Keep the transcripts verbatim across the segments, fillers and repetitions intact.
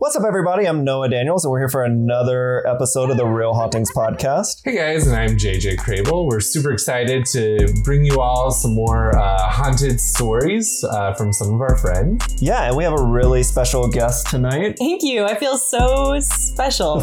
What's up, everybody? I'm Noah Daniels, and we're here for another episode of the Real Hauntings podcast. Hey guys, and I'm J J Crable. We're super excited to bring you all some more uh, haunted stories uh, from some of our friends. Yeah, and we have a really special guest tonight. Thank you. I feel so special.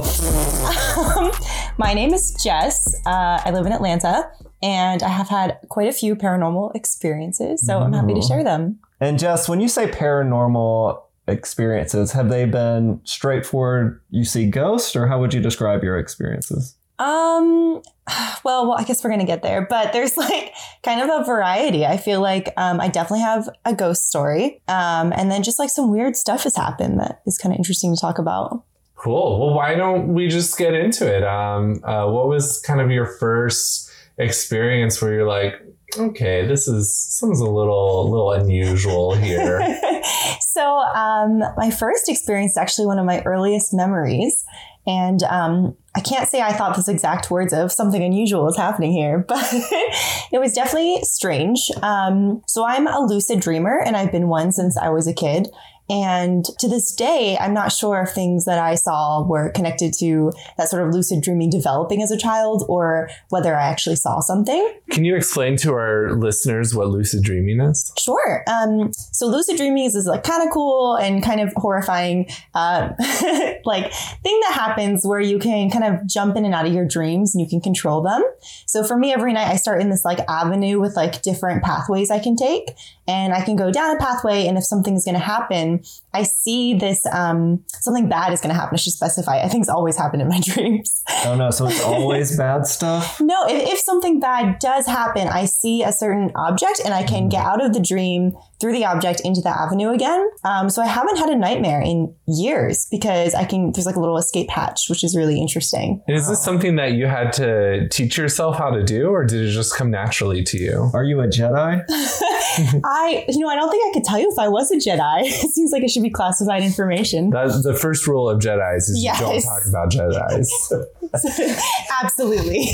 um, my name is Jess. Uh, I live in Atlanta, and I have had quite a few paranormal experiences, so Ooh. I'm happy to share them. And Jess, when you say paranormal experiences, have they been straightforward, you see ghosts, or how would you describe your experiences? Um, well, well, I guess we're going to get there, but there's like kind of a variety. I feel like um, I definitely have a ghost story. Um, and then just like some weird stuff has happened that is kind of interesting to talk about. Cool. Well, why don't we just get into it? Um, uh, what was kind of your first experience where you're like, okay, this is sounds a little, a little unusual here. So um, my first experience is actually one of my earliest memories. And um, I can't say I thought those exact words of something unusual is happening here, but it was definitely strange. Um, so I'm a lucid dreamer, and I've been one since I was a kid. And to this day, I'm not sure if things that I saw were connected to that sort of lucid dreaming developing as a child, or whether I actually saw something. Can you explain to our listeners what lucid dreaming is? Sure. Um, so lucid dreaming is this like kind of cool and kind of horrifying uh, like thing that happens where you can kind of jump in and out of your dreams and you can control them. So for me, every night I start in this like avenue with like different pathways I can take, and I can go down a pathway, and if something's going to happen, I see this, um, something bad is going to happen. I should specify. I think it's always happened in my dreams. Oh no, so it's always bad stuff? No, if, if something bad does happen, I see a certain object and I can get out of the dream through the object into the avenue again. Um, so I haven't had a nightmare in years because I can, there's like a little escape hatch, which is really interesting. And is this something that you had to teach yourself how to do, or did it just come naturally to you? Are you a Jedi? I, you know, I don't think I could tell you if I was a Jedi. It seems like it should be classified information. That's the first rule of Jedis is yes. You don't talk about Jedis. Absolutely.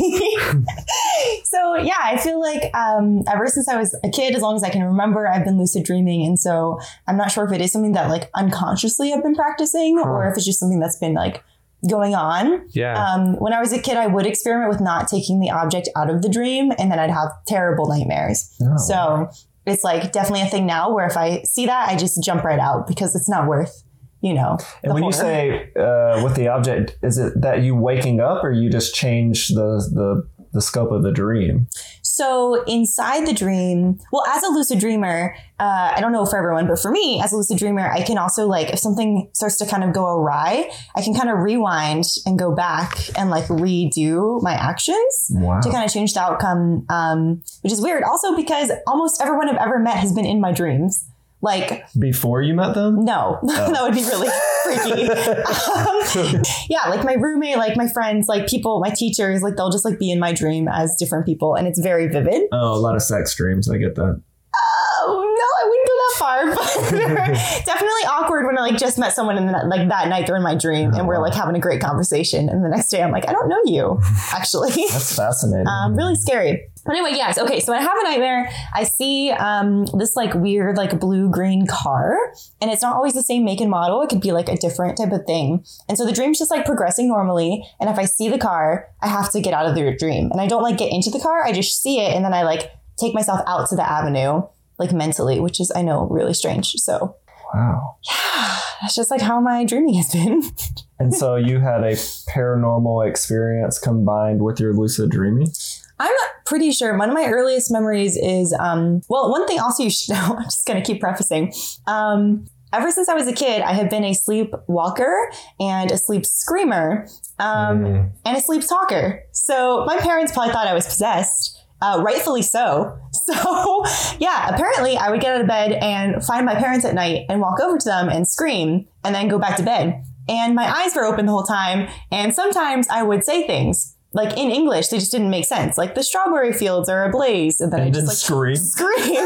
So yeah, I feel like um, ever since I was a kid, as long as I can remember, I've been lucid dreaming. And so I'm not sure if it is something that like unconsciously I've been practicing huh. or if it's just something that's been like going on. Yeah. Um, when I was a kid, I would experiment with not taking the object out of the dream, and then I'd have terrible nightmares. Oh. So it's like definitely a thing now where if I see that, I just jump right out because it's not worth, you know. And when horror. You say uh, with the object, is it that you waking up, or you just change the the the scope of the dream? So inside the dream, well, as a lucid dreamer, uh, I don't know for everyone, but for me as a lucid dreamer, I can also like, if something starts to kind of go awry, I can kind of rewind and go back and like redo my actions wow. to kind of change the outcome, um, which is weird. Also because almost everyone I've ever met has been in my dreams. Like before you met them? No, oh. That would be really freaky. um, yeah, like my roommate, like my friends, like people, my teachers, like they'll just like be in my dream as different people, and it's very vivid. Oh, a lot of sex dreams. I get that. Oh no, I wouldn't go that far. But definitely awkward when I like just met someone and then like that night they're in my dream oh, and we're like having a great conversation, and the next day I'm like, I don't know you, actually. That's fascinating. um, really scary. But anyway, yes. Okay. So when I have a nightmare, I see um, this like weird, like blue green car, and it's not always the same make and model. It could be like a different type of thing. And so the dream's just like progressing normally. And if I see the car, I have to get out of the dream, and I don't like get into the car. I just see it. And then I like take myself out to the avenue, like mentally, which is, I know, really strange. So wow. Yeah, that's just like how my dreaming has been. And so you had a paranormal experience combined with your lucid dreaming? I'm pretty sure one of my earliest memories is, um, well, one thing also you should know, I'm just going to keep prefacing. Um, ever since I was a kid, I have been a sleepwalker and a sleep screamer um, mm. and a sleep talker. So my parents probably thought I was possessed. Uh, rightfully so. So yeah, apparently I would get out of bed and find my parents at night and walk over to them and scream and then go back to bed. And my eyes were open the whole time. And sometimes I would say things like in English, they just didn't make sense. Like the strawberry fields are ablaze. And then I just like scream, scream,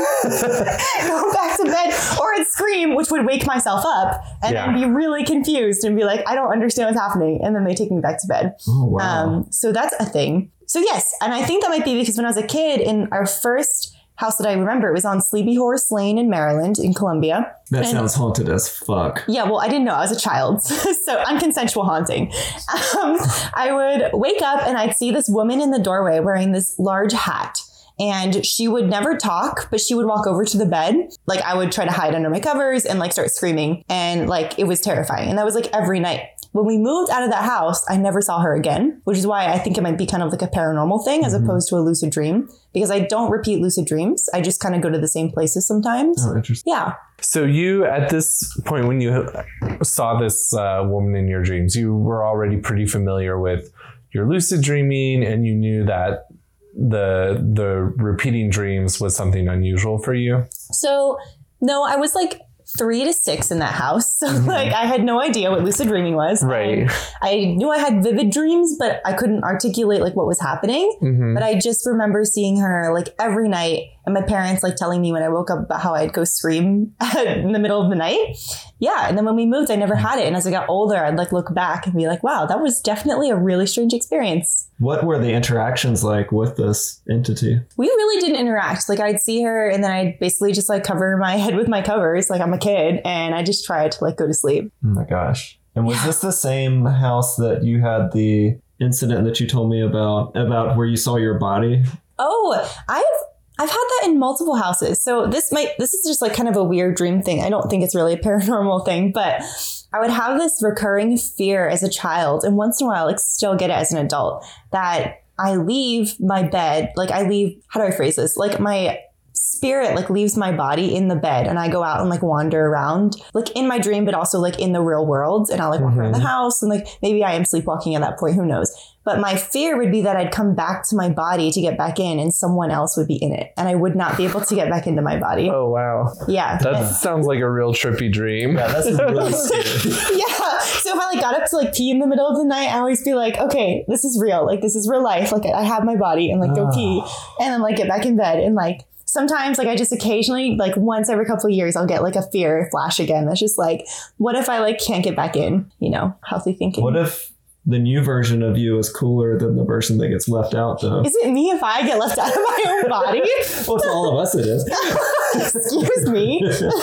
go back to bed, or I'd scream, which would wake myself up and yeah. then be really confused and be like, I don't understand what's happening. And then they take me back to bed. Oh, wow. Um, so that's a thing. So yes. And I think that might be because when I was a kid in our first house that I remember. It was on Sleepy Horse Lane in Maryland, in Columbia. That And- sounds haunted as fuck. Yeah, well, I didn't know. I was a child. So unconsensual haunting. Um, I would wake up and I'd see this woman in the doorway wearing this large hat. And she would never talk, but she would walk over to the bed. Like I would try to hide under my covers and like start screaming. And like it was terrifying. And that was like every night. When we moved out of that house, I never saw her again, which is why I think it might be kind of like a paranormal thing as Mhm. opposed to a lucid dream, because I don't repeat lucid dreams. I just kind of go to the same places sometimes. Oh, interesting. Yeah. So you, at this point, when you saw this uh, woman in your dreams, you were already pretty familiar with your lucid dreaming, and you knew that the the repeating dreams was something unusual for you. So no, I was like three to six in that house. So Mhm. like I had no idea what lucid dreaming was. Right. And I knew I had vivid dreams, but I couldn't articulate like what was happening. Mm-hmm. But I just remember seeing her like every night, and my parents like telling me when I woke up about how I'd go scream in the middle of the night. Yeah. And then when we moved, I never had it. And as I got older, I'd like look back and be like, wow, that was definitely a really strange experience. What were the interactions like with this entity? We really didn't interact. Like I'd see her and then I'd basically just like cover my head with my covers. Like I'm a kid, and I just tried to like go to sleep. Oh my gosh. And was this the same house that you had the incident that you told me about, about where you saw your body? Oh, I've I've had that in multiple houses. So this might this is just like kind of a weird dream thing. I don't think it's really a paranormal thing, but I would have this recurring fear as a child, and once in a while, like still get it as an adult, that I leave my bed, like I leave, how do I phrase this? Like my spirit like leaves my body in the bed, and I go out and like wander around like in my dream, but also like in the real world, and I'll like walk around the house, and like maybe I am sleepwalking at that point, who knows. But my fear would be that I'd come back to my body to get back in, and someone else would be in it, and I would not be able to get back into my body. Oh, wow. Yeah. That And- sounds like a real trippy dream. Yeah, that's really scary. yeah. So if I like got up to like pee in the middle of the night, I always be like, okay, this is real. Like this is real life. Like I have my body, and like go pee, and then like get back in bed, and like sometimes like I just occasionally like once every couple of years I'll get like a fear flash again. That's just like, what if I like can't get back in? You know, healthy thinking. What if the new version of you is cooler than the version that gets left out, though? Is it me if I get left out of my own body? Well, to all of us, it is. Excuse me.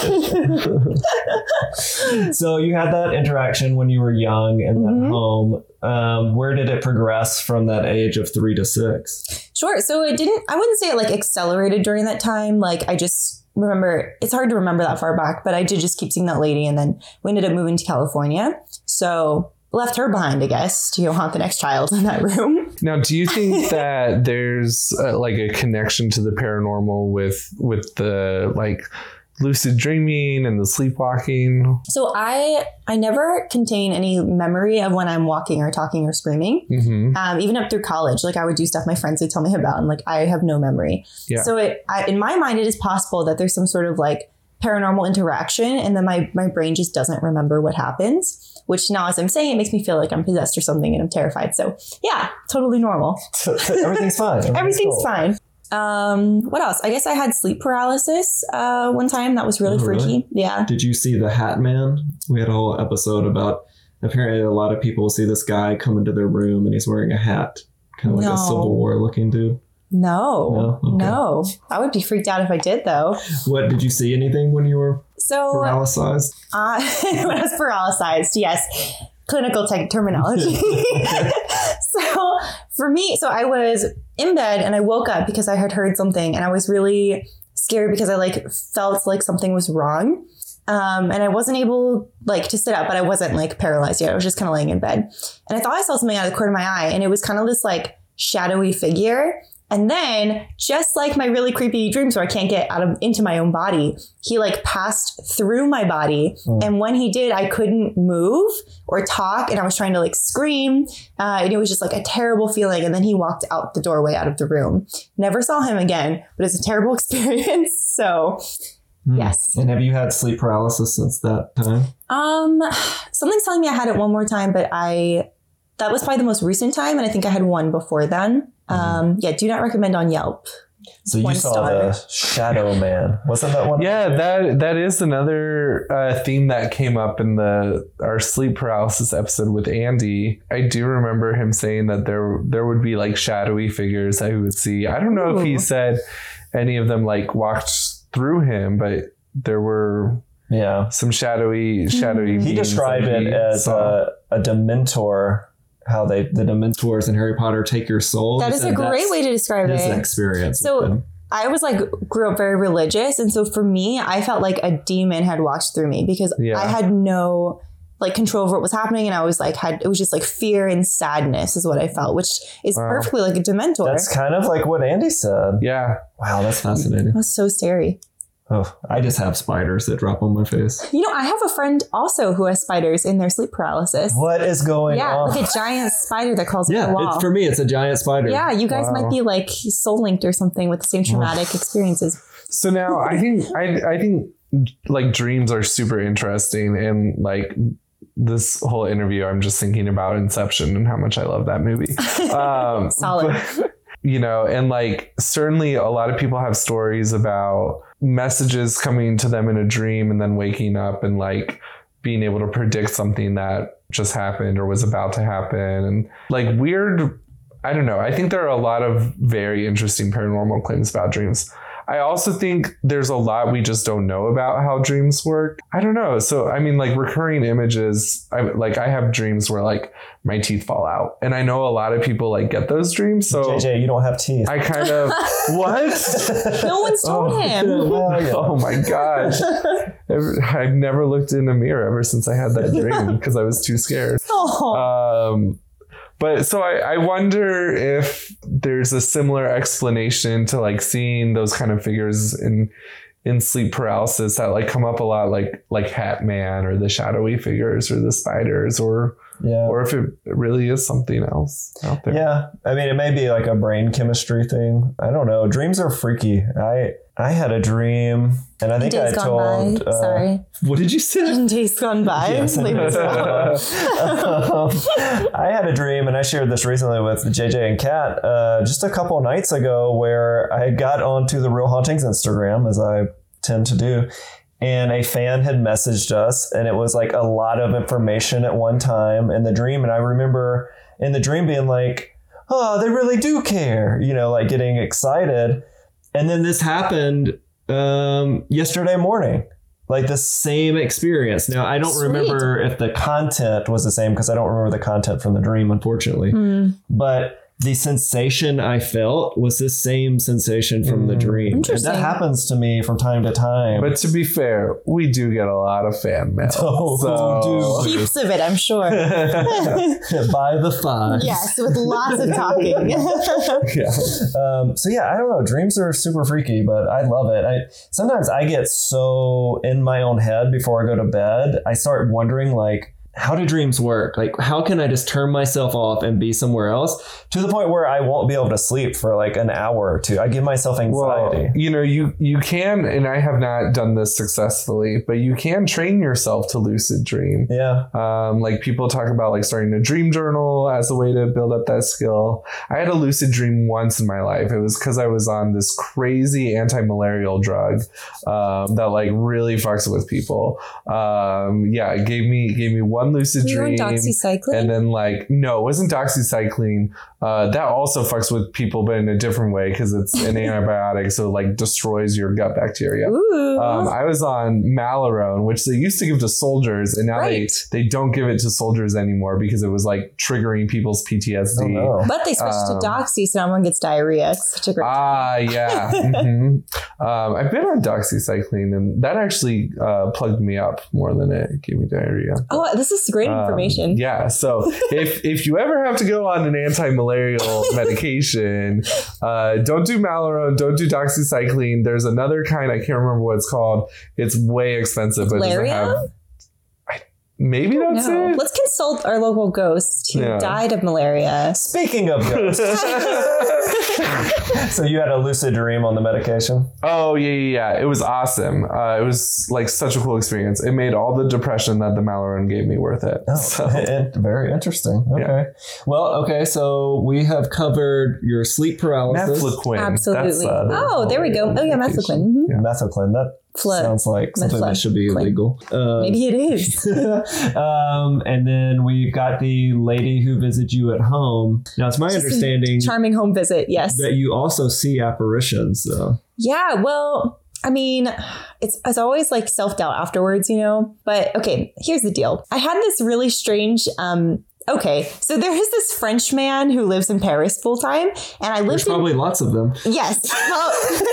So you had that interaction when you were young in that Mhm. home. Um, where did it progress from that age of three to six? Sure. So it didn't, I wouldn't say it like accelerated during that time. Like I just remember, it's hard to remember that far back, but I did just keep seeing that lady. And then we ended up moving to California. So left her behind, I guess, to go haunt the next child in that room. Now, do you think that there's uh, like a connection to the paranormal with with the like lucid dreaming and the sleepwalking? So I, I never contain any memory of when I'm walking or talking or screaming. Mm-hmm. Um, even up through college, like I would do stuff my friends would tell me about, and like I have no memory. Yeah. So it, I, in my mind, it is possible that there's some sort of like paranormal interaction, and then my my brain just doesn't remember what happens. Which now, as I'm saying, it makes me feel like I'm possessed or something, and I'm terrified. So yeah, totally normal. Everything's fine. Everything's, Everything's cool. fine. Um, what else? I guess I had sleep paralysis uh, one time. That was really Oh, really? freaky. Yeah. Did you see the Hat Man? We had a whole episode about apparently a lot of people see this guy come into their room and he's wearing a hat, kind of like No. a Civil War looking dude. No. No? Okay. No. I would be freaked out if I did, though. What, did you see anything when you were So paralyzed? Uh, when I was paralyzed, yes. Clinical tech terminology. So for me, so I was in bed and I woke up because I had heard something, and I was really scared because I like felt like something was wrong. Um, and I wasn't able like to sit up, but I wasn't like paralyzed yet. I was just kind of laying in bed, and I thought I saw something out of the corner of my eye, and it was kind of this like shadowy figure. And then, just like my really creepy dreams where I can't get out of into my own body, he like passed through my body. Oh. And when he did, I couldn't move or talk, and I was trying to like scream. Uh, and it was just like a terrible feeling. And then he walked out the doorway out of the room. Never saw him again, but it's a terrible experience. So Hmm. yes. And have you had sleep paralysis since that time? Um, something's telling me I had it one more time, but I that was probably the most recent time, and I think I had one before then. Um, yeah, do not recommend on Yelp. So you One saw star. the Shadow Man. Wasn't that one? Yeah, that that is another uh, theme that came up in the our sleep paralysis episode with Andy. I do remember him saying that there there would be like shadowy figures that he would see. I don't know if he Ooh. said any of them like walked through him, but there were Yeah. some shadowy, shadowy. He beings described that it he as saw. a, a Dementor, how they the Dementors in Harry Potter take your soul. That He is a said great that's way to describe his it. experience. So- with them. I was like, grew up very religious. And so for me, I felt like a demon had walked through me because Yeah. I had no like control over what was happening. And I was like, had, it was just like fear and sadness is what I felt, which is Wow. perfectly like a Dementor. That's kind of like what Andy said. Yeah. Wow, that's fascinating. It was so scary. Oh, I just have spiders that drop on my face. You know, I have a friend also who has spiders in their sleep paralysis. What is going Yeah, on? like a giant spider that crawls up yeah, the wall. it's, for me, it's a giant spider. Yeah, you guys Wow. might be like soul linked or something with the same traumatic experiences. So now I think I I think like dreams are super interesting, and like this whole interview, I'm just thinking about Inception and how much I love that movie. Um, Solid. but, you know, and like certainly a lot of people have stories about messages coming to them in a dream and then waking up and like being able to predict something that just happened or was about to happen, and like weird. I don't know. I think there are a lot of very interesting paranormal claims about dreams. I also think there's a lot we just don't know about how dreams work. I don't know. So, I mean, like recurring images, I, like I have dreams where like my teeth fall out, and I know a lot of people like get those dreams. So J J, you don't have teeth. I kind of, what? No one's told Oh. him. Well, yeah. Oh my gosh. Ever- I've never looked in a mirror ever since I had that dream because I was too scared. Oh. Um, but so I, I wonder if there's a similar explanation to like seeing those kind of figures in in sleep paralysis that like come up a lot, like like Hat Man or the shadowy figures or the spiders, or Yeah. or if it really is something else out there. Yeah. I mean, it may be like a brain chemistry thing. I don't know. Dreams are freaky. I I had a dream, and I think Days I gone told. by. uh, Sorry. What did you say? Days gone by. Yes, I Leave know. us alone. Um, I had a dream, and I shared this recently with J J and Kat uh, just a couple nights ago, where I got onto the Real Hauntings Instagram, as I tend to do, and a fan had messaged us, and it was like a lot of information at one time in the dream. And I remember in the dream being like, oh, they really do care, you know, like getting excited. And then this happened um, yesterday morning. Like the same experience. Now, I don't Sweet. remember if the content was the same because I don't remember the content from the dream, unfortunately. Mm. But the sensation I felt was the same sensation from the Mm. dream. And Interesting. that happens to me from time to time. But to be fair, we do get a lot of fan mail. Oh, so we do. Heaps of it, I'm sure. By the five. Yes, with lots of talking. yeah. Um, so yeah, I don't know. Dreams are super freaky, but I love it. I sometimes I get so in my own head before I go to bed. I start wondering like, how do dreams work? Like, how can I just turn myself off and be somewhere else to the point where I won't be able to sleep for like an hour or two? I give myself anxiety. Well, you know, you you can, and I have not done this successfully, but you can train yourself to lucid dream. yeah. Um, like people talk about like starting a dream journal as a way to build up that skill. I had a lucid dream once in my life. It was because I was on this crazy anti-malarial drug um, that like really fucks with people. Um, yeah, it gave me gave me one lucid You're on dream. doxycycline? And then like, no, it wasn't doxycycline. Uh, that also fucks with people, but in a different way because it's an antibiotic. So it like destroys your gut bacteria. Ooh. Um, I was on Malarone, which they used to give to soldiers, and now Right. they, they don't give it to soldiers anymore because it was like triggering people's P T S D. Oh, no. but they switched um, to doxy, so no one gets diarrhea. It's such a great. Ah, yeah. hmm um, I've been on doxycycline, and that actually uh, plugged me up more than it gave me diarrhea. oh, this is great Um, information. yeah. So if if you ever have to go on an anti-malarial medication, uh, don't do Malarone, don't do doxycycline. There's another kind, I can't remember what it's called. It's way expensive, but it doesn't have. Malaria? I, maybe that's No. it. Let's consult our local ghost who Yeah. died of malaria. Speaking of ghosts, so you had a lucid dream on the medication? Oh yeah, yeah, yeah. It was awesome. Uh, it was like such a cool experience. It made all the depression that the Malarone gave me worth it. Oh, So, it- very interesting. Okay. Yeah. Well, okay. So we have covered your sleep paralysis. Methloquin. Absolutely. That's, uh, the oh, there we go. Oh yeah, medication. methloquin. Mhm. Yeah. Methoclin. That Flood. Sounds like something flood. that should be Claim. illegal. Uh, Maybe it is. um, and then we've got the lady who visits you at home. Now, it's my Just a understanding Charming home visit. Yes. that you also see apparitions, though. Yeah. Well, I mean, it's, it's always like self-doubt afterwards, you know, but okay, here's the deal. I had this really strange, um, okay, so there is this French man who lives in Paris full time, and I lived There's in, probably lots of them. yes. Well,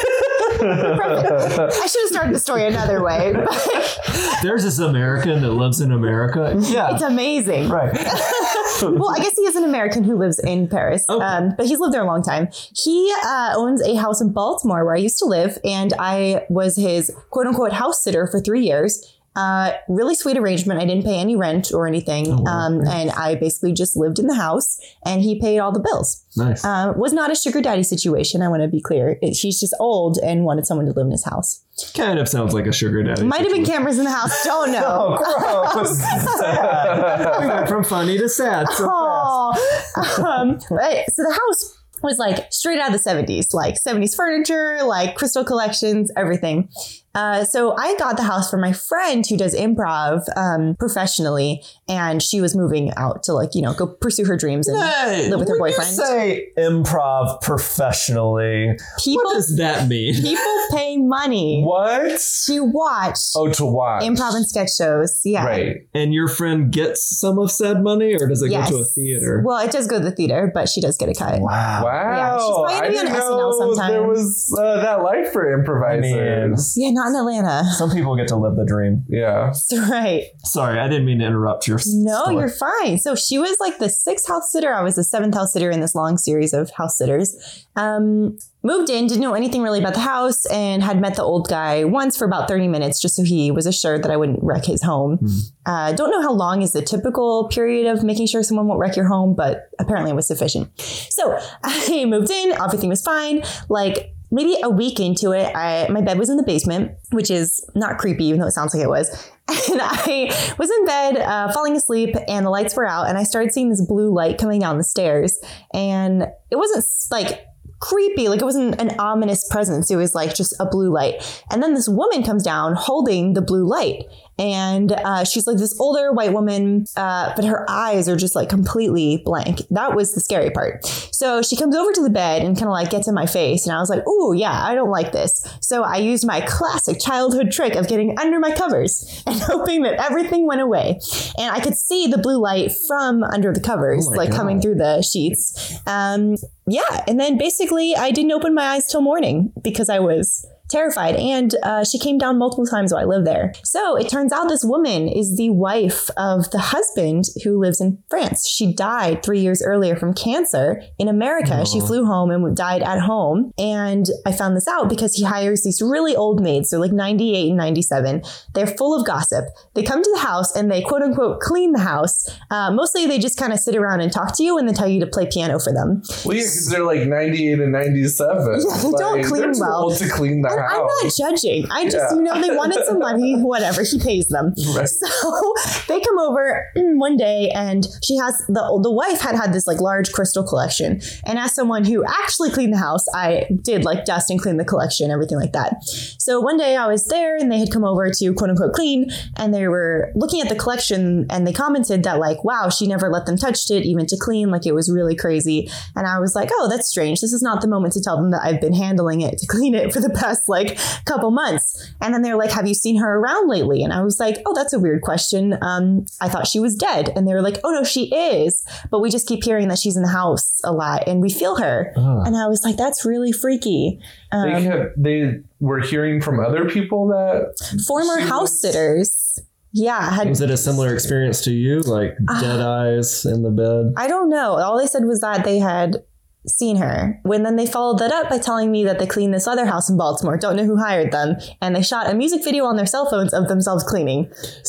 I should have started the story another way. But There's this American that lives in America. Yeah. it's amazing. Right. Well, I guess he is an American who lives in Paris, Okay. um, but he's lived there a long time. He uh, owns a house in Baltimore where I used to live, and I was his quote unquote house sitter for three years. Uh, really sweet arrangement. I didn't pay any rent or anything. Oh, wow. um, and I basically just lived in the house, and he paid all the bills. Nice. Uh, was not a sugar daddy situation. I want to be clear. It, he's just old and wanted someone to live in his house. Kind of sounds like a sugar daddy. Might have been situation. cameras in the house. Don't know. Oh, gross. Sad. We went from funny to sad so fast. Oh. um, but, so the house was like straight out of the seventies, like seventies furniture, like crystal collections, everything. Uh, so I got the house for my friend who does improv um, professionally, and she was moving out to like, you know, go pursue her dreams and Hey, live with her when boyfriend. You say improv professionally. People, What does that mean? people pay money What? to watch Oh, to watch. improv and sketch shows. Yeah. Right. And your friend gets some of said money, or does it Yes. go to a theater? Well, it does go to the theater, but she does get a cut. Wow. Wow. Yeah, she's probably gonna I be on didn't S N L know sometime. there was uh, that life for improvisers. Yeah, not in Atlanta. Some people get to live the dream. Yeah. That's right. Sorry, I didn't mean to interrupt your No, story. you're fine. So she was like the sixth house sitter. I was the seventh house sitter in this long series of house sitters. Um, moved in, didn't know anything really about the house, and had met the old guy once for about thirty minutes just so he was assured that I wouldn't wreck his home. Hmm. Uh, don't know how long is the typical period of making sure someone won't wreck your home, but apparently it was sufficient. So I moved in, everything was fine. Like maybe a week into it, I my bed was in the basement, which is not creepy, even though it sounds like it was. And I was in bed, uh, falling asleep, and the lights were out, and I started seeing this blue light coming down the stairs. And it wasn't like creepy, like it wasn't an ominous presence. It was like just a blue light. And then this woman comes down holding the blue light. And uh, she's like this older white woman, uh, but her eyes are just like completely blank. That was the scary part. So she comes over to the bed and kind of like gets in my face. And I was like, ooh, yeah, I don't like this. So I used my classic childhood trick of getting under my covers and hoping that everything went away. And I could see the blue light from under the covers, Oh my like God. coming through the sheets. Um, yeah. And then basically I didn't open my eyes till morning because I was terrified. And uh, she came down multiple times while I lived there. So it turns out this woman is the wife of the husband who lives in France. She died three years earlier from cancer in America. Oh. She flew home and died at home. And I found this out because he hires these really old maids. They're like ninety-eight and ninety-seven. They're full of gossip. They come to the house and they quote unquote clean the house. Uh, mostly they just kind of sit around and talk to you and then tell you to play piano for them. Well, yeah, because they're like ninety-eight and ninety-seven. Yeah, they don't Like, clean they're too well. old to clean the And I'm house. not judging. I just, Yeah. you know, they wanted some money, whatever. He pays them. Right. So they come over one day and she has the the wife had had this like large crystal collection. And as someone who actually cleaned the house, I did like dust and clean the collection, everything like that. So one day I was there and they had come over to quote unquote clean and they were looking at the collection and they commented that like, wow, she never let them touch it even to clean. Like it was really crazy. And I was like, oh, that's strange. This is not the moment to tell them that I've been handling it to clean it for the past like couple months. And then they're like, have you seen her around lately? And I was like, oh, that's a weird question. Um, I thought she was dead. And they were like, oh no, she is. But we just keep hearing that she's in the house a lot and we feel her. Ugh. And I was like, that's really freaky. Um, They kept, they were hearing from other people that former she house was- sitters. Yeah. Had, Was it a similar experience to you? Like Uh, dead eyes in the bed? I don't know. All they said was that they had seen her. When then they followed that up by telling me that they cleaned this other house in Baltimore. Don't know who hired them. And they shot a music video on their cell phones of themselves cleaning.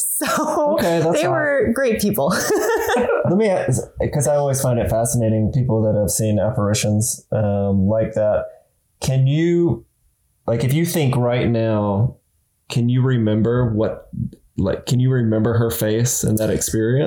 So Okay, that's they odd. were great people. Let me, because I always find it fascinating, people that have seen apparitions um, like that. Can you, like, if you think right now, can you remember what, like, can you remember her face in that experience?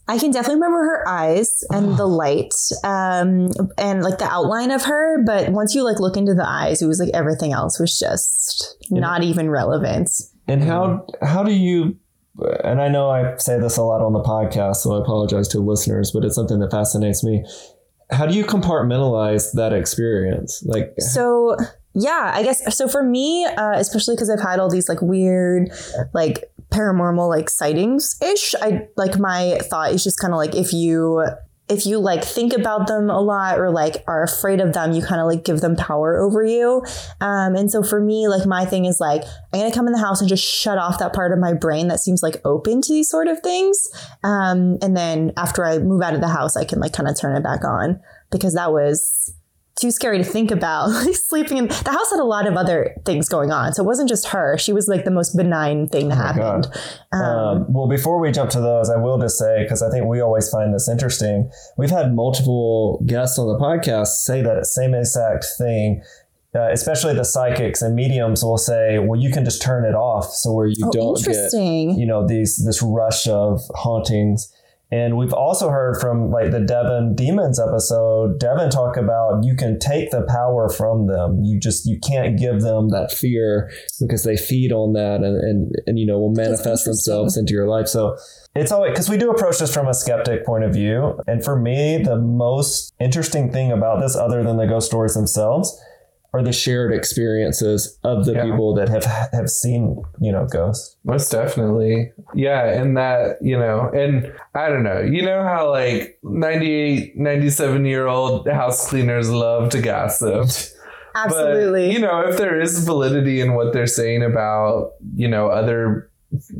I can definitely remember her eyes and the light, um, and like the outline of her. But once you like look into the eyes, it was like everything else was just not even relevant. And how how do you? And I know I say this a lot on the podcast, so I apologize to listeners, but it's something that fascinates me. How do you compartmentalize that experience? Like, so yeah, I guess so. For me, uh, especially because I've had all these like weird, like paranormal like sightings ish. I like my thought is just kind of like if you if you like think about them a lot or like are afraid of them, you kind of like give them power over you. Um, and so for me, like my thing is like I'm gonna come in the house and just shut off that part of my brain that seems like open to these sort of things. Um, and then after I move out of the house, I can like kind of turn it back on because that was too scary to think about. Like sleeping in the house had a lot of other things going on. So it wasn't just her. She was like the most benign thing that oh happened. Um, um, well, before we jump to those, I will just say, because I think we always find this interesting, we've had multiple guests on the podcast say that same exact thing. Uh, especially the psychics and mediums will say, well, you can just turn it off. So where you oh, don't get, you know, these, this rush of hauntings. And we've also heard from like the Devin Demons episode, Devin talk about you can take the power from them. You just, you can't give them that fear because they feed on that and, and, and you know, will manifest themselves into your life. So it's always, because we do approach this from a skeptic point of view. And for me, the most interesting thing about this, other than the ghost stories themselves, are the shared experiences of the yeah. people that have have seen, you know, ghosts. Most definitely. Yeah. And that, you know, and I don't know, you know how like ninety-eight, ninety-seven year old house cleaners love to gossip. Absolutely. But, you know, if there is validity in what they're saying about, you know, other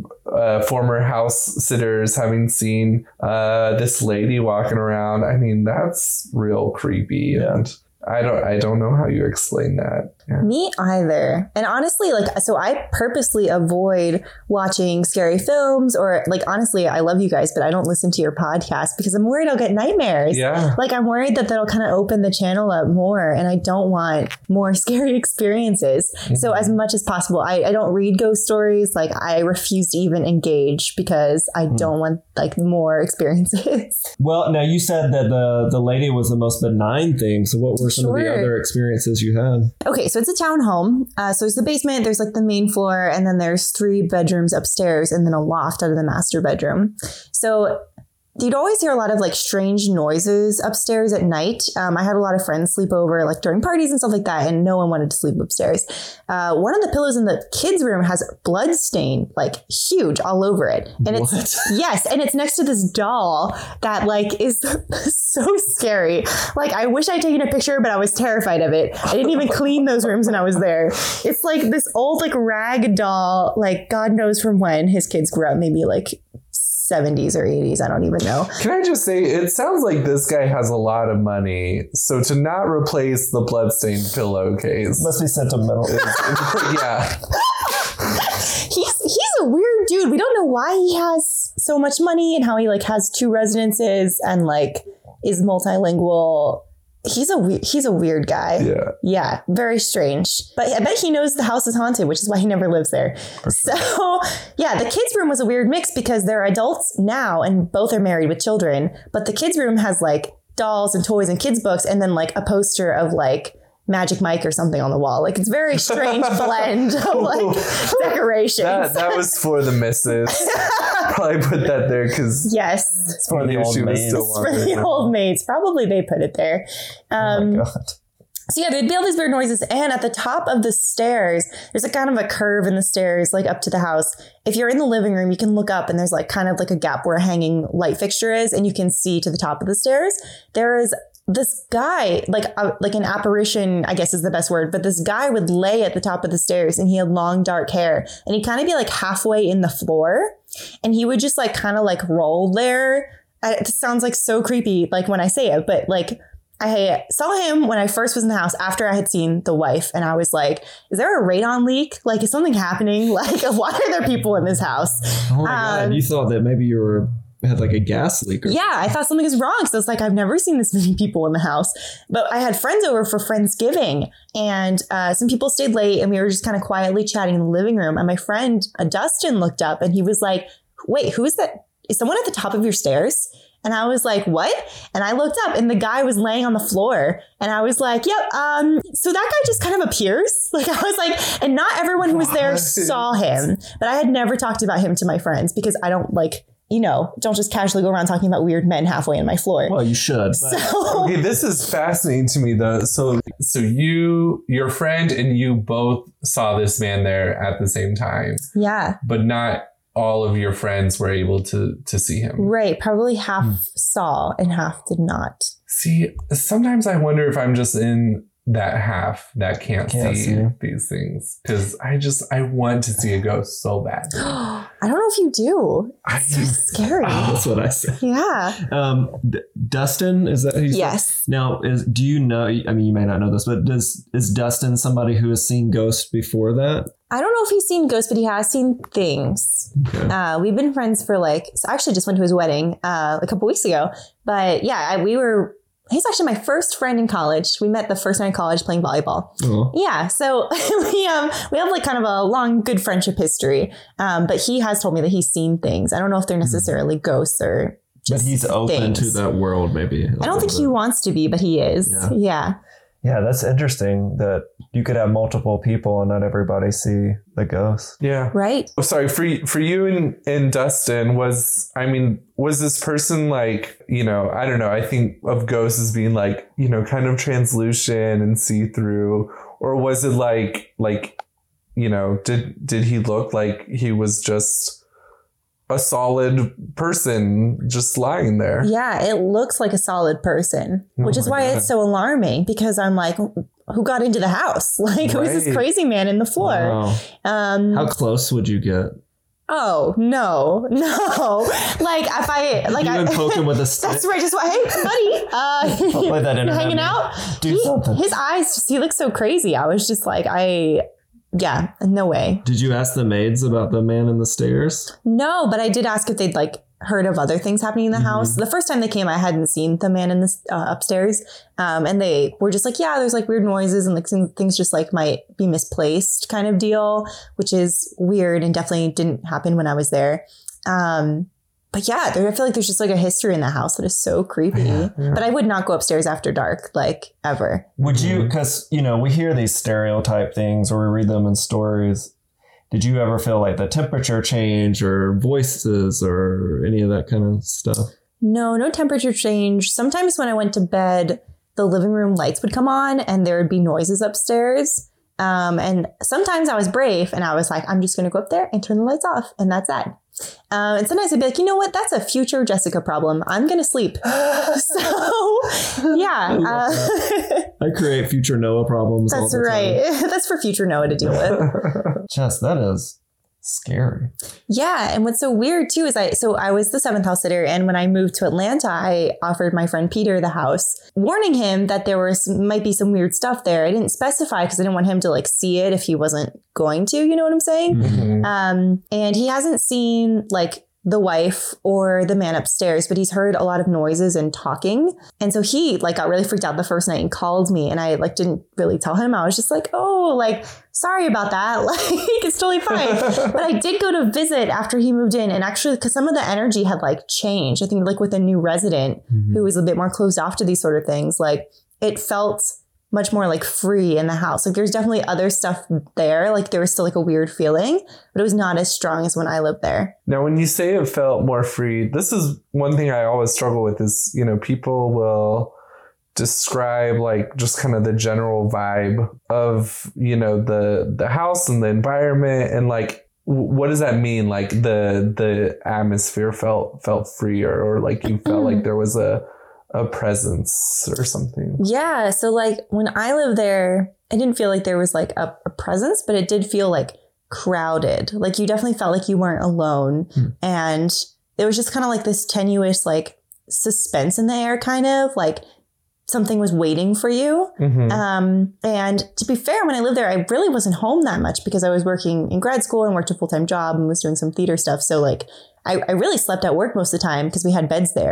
uh, former house sitters having seen uh, this lady walking around, I mean, that's real creepy. Yeah. And I don't I don't know how you explain that. Yeah. Me either. And honestly, like, so I purposely avoid watching scary films or like, honestly, I love you guys, but I don't listen to your podcast because I'm worried I'll get nightmares. Yeah. Like I'm worried that that'll kind of open the channel up more and I don't want more scary experiences. Mm-hmm. So as much as possible, I, I don't read ghost stories. Like I refuse to even engage because I mm-hmm. don't want like more experiences. Well, now you said that the, the lady was the most benign thing. So what were some sure. of the other experiences you had? Okay. So it's a townhome. Uh, so it's the basement. There's like the main floor and then there's three bedrooms upstairs and then a loft out of the master bedroom. So you'd always hear a lot of like strange noises upstairs at night. Um, I had a lot of friends sleep over like during parties and stuff like that, and no one wanted to sleep upstairs. Uh, one of the pillows in the kids' room has blood stain, like huge all over it. And what? it's yes, and it's next to this doll that like is so scary. Like I wish I'd taken a picture, but I was terrified of it. I didn't even clean those rooms when I was there. It's like this old like rag doll, like God knows from when his kids grew up, maybe like seventies or eighties. I don't even know. Can I just say, it sounds like this guy has a lot of money. So to not replace the bloodstained pillowcase must be sentimental. Is, is, yeah. he's he's a weird dude. We don't know why he has so much money and how he like has two residences and like is multilingual. He's a we- he's a weird guy. Yeah. Yeah. Very strange. But I bet he knows the house is haunted, which is why he never lives there. Sure. So yeah, the kids' room was a weird mix because they're adults now and both are married with children. But the kids' room has like dolls and toys and kids' books and then like a poster of like Magic Mike or something on the wall. Like it's a very strange blend of like decorations. That, that was for the missus. Probably put that there because yes, it's for the old maids. For the old maids, probably they put it there. Um, oh my God. So yeah, they'd be all these weird noises, and at the top of the stairs, there's a kind of a curve in the stairs, like up to the house. If you're in the living room, you can look up, and there's like kind of like a gap where a hanging light fixture is, and you can see to the top of the stairs. There is this guy, like uh, like an apparition, I guess is the best word, but this guy would lay at the top of the stairs and he had long dark hair and he'd kind of be like halfway in the floor and he would just like kind of like roll there. It sounds like so creepy, like when I say it, but like I saw him when I first was in the house after I had seen the wife and I was like, is there a radon leak? Like, is something happening? Like, why are there people in this house? Oh my um, God, you thought that maybe you were... had like a gas leak or yeah something. I thought something was wrong, so it's like I've never seen this many people in the house. But I had friends over for Friendsgiving and uh some people stayed late and we were just kind of quietly chatting in the living room and my friend uh, Dustin looked up and he was like, wait, who is that is someone at the top of your stairs? And I was like, what? And I looked up and the guy was laying on the floor. And I was like, yep. Um, so that guy just kind of appears. Like I was like, and not everyone who was there saw him, but I had never talked about him to my friends because I don't like, you know, don't just casually go around talking about weird men halfway in my floor. Well, you should. But. So, Okay, this is fascinating to me though. So, so you, your friend and you both saw this man there at the same time. yeah, But not all of your friends were able to to see him. right. Probably half Hmm. saw and half did not. See, sometimes I wonder if I'm just in that half that can't, Can't see, see. these things. Because I just, I want to see a ghost so bad. I don't know if you do. I It's so scary. That's what I said. Yeah. Um, D- Dustin, is that who you said? Yes. Now, is do you know? I mean, you may not know this, but does is Dustin somebody who has seen ghosts before that? I don't know if he's seen ghosts, but he has seen things. Okay. Uh, we've been friends for like, so I actually just went to his wedding uh, a couple weeks ago. But yeah, I, we were, he's actually my first friend in college. We met the first night in college playing volleyball. Oh. Yeah. So we, um, we have like kind of a long, good friendship history. Um, but he has told me that he's seen things. I don't know if they're necessarily ghosts or But just he's open things. to that world, maybe. I don't think he wants to be, but he is. Yeah. Yeah. Yeah, that's interesting that you could have multiple people and not everybody see the ghost. Yeah. Right. Oh, sorry, for y- for you and, and Dustin, was, I mean, was this person like, you know, I don't know, I think of ghosts as being like, you know, kind of translucent and see-through, or was it like, like, you know, did did he look like he was just a solid person just lying there? Yeah, it looks like a solid person, which Oh is my why God. it's so alarming because I'm like, who got into the house? Like, who's this Right. crazy man in the floor? Wow. Um, How close would you get? oh, no, no. Like, if I, like, you I, even poke him with a stick. that's right. Just like, hey, buddy, uh, Don't let that you internet hanging me. out? Do He- something. His eyes, just, he looks so crazy. I was just like, I, yeah, no way. Did you ask the maids about the man in the stairs? No, but I did ask if they'd like heard of other things happening in the Mhm. house. The first time they came, I hadn't seen the man in the uh, upstairs, um, and they were just like, "Yeah, there's like weird noises and like some things just like might be misplaced, kind of deal," which is weird and definitely didn't happen when I was there. Um, but yeah, there, I feel like there's just like a history in the house that is so creepy. Yeah, yeah. But I would not go upstairs after dark, like ever. Would you, Mhm. because, you know, we hear these stereotype things or we read them in stories. Did you ever feel like the temperature change or voices or any of that kind of stuff? No, no temperature change. Sometimes when I went to bed, the living room lights would come on and there would be noises upstairs. Um, and sometimes I was brave and I was like, I'm just going to go up there and turn the lights off. And that's that. Um, and sometimes I'd be like, you know what? That's a future Jessica problem. I'm going to sleep. So, yeah. Uh, I create future Noah problems. all that's the right. time. That's for future Noah to deal with. Jess, that is scary. Yeah. And what's so weird too is I, so I was the seventh house sitter. And when I moved to Atlanta, I offered my friend Peter the house, warning him that there was, might be some weird stuff there. I didn't specify because I didn't want him to like see it if he wasn't going to, you know what I'm saying? Mhm. Um, and he hasn't seen like the wife or the man upstairs, but he's heard a lot of noises and talking. And so he like got really freaked out the first night and called me, and I like didn't really tell him. I was just like, oh, like, sorry about that. Like, it's totally fine. But I did go to visit after he moved in, and actually, because some of the energy had like changed, I think like with a new resident Mm-hmm. who was a bit more closed off to these sort of things, like it felt much more like free in the house. Like there's definitely other stuff there. Like there was still like a weird feeling, but it was not as strong as when I lived there. Now, when you say it felt more free, this is one thing I always struggle with is, you know, people will describe like just kind of the general vibe of, you know, the the house and the environment, and like w- what does that mean? Like the the atmosphere felt felt free, or, or like you felt like there was a a presence or something. Yeah. So like when I lived there, I didn't feel like there was like a, a presence, but it did feel like crowded. Like you definitely felt like you weren't alone. Hmm. And there was just kind of like this tenuous like suspense in the air, kind of like something was waiting for you. Mhm. Um, and to be fair, when I lived there, I really wasn't home that much because I was working in grad school and worked a full-time job and was doing some theater stuff. So like I, I really slept at work most of the time because we had beds there.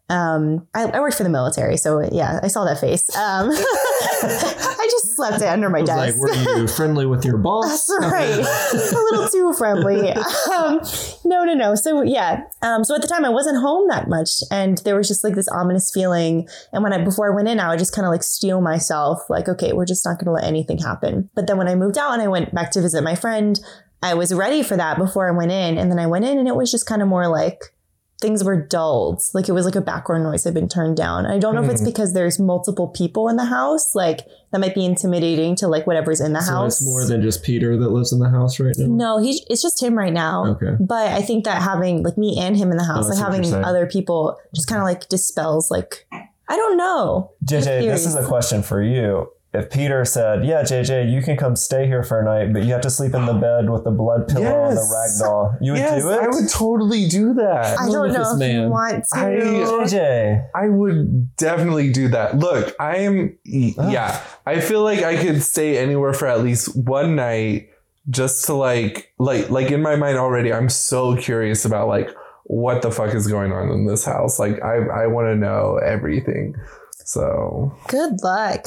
Um, I, I worked for the military, so yeah, I saw that face. Um, I just slept it under my desk. Like, were you friendly with your boss? That's right. A little too friendly. Um, no, no, no. So yeah. Um, so at the time I wasn't home that much, and there was just like this ominous feeling. And when I, before I went in, I would just kind of like steel myself like, okay, we're just not going to let anything happen. But then when I moved out and I went back to visit my friend, I was ready for that before I went in. And then I went in and it was just kind of more like, things were dulled. Like it was like a background noise had been turned down. I don't know mm. if it's because there's multiple people in the house. Like that might be intimidating to like whatever's in the so house. It's more than just Peter that lives in the house right now? No, he, it's just him right now. Okay. But I think that having like me and him in the house, oh, like having other people just kind of like dispels like, I don't know. J J, this is a question for you. If Peter said, yeah, J J, you can come stay here for a night, but you have to sleep in the bed with the blood pillow yes. on the rag doll, you would yes, do it? I would totally do that. I don't know if man. you want to. I, J J. I would definitely do that. Look, I am, yeah, I feel like I could stay anywhere for at least one night just to like, like, like in my mind already, I'm so curious about like, what the fuck is going on in this house? Like, I, I want to know everything. So. Good luck.